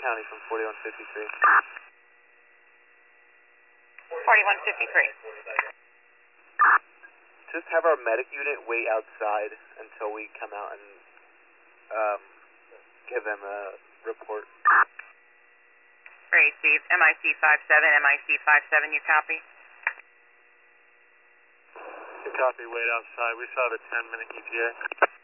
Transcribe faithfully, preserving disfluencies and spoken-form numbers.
County from forty-one fifty-three. forty-one fifty-three. Just have our medic unit wait outside until we come out and um, give them a report. Great, Steve. M I C five seven, M I C five seven, you copy? You copy, wait outside. We saw the ten minute E T A.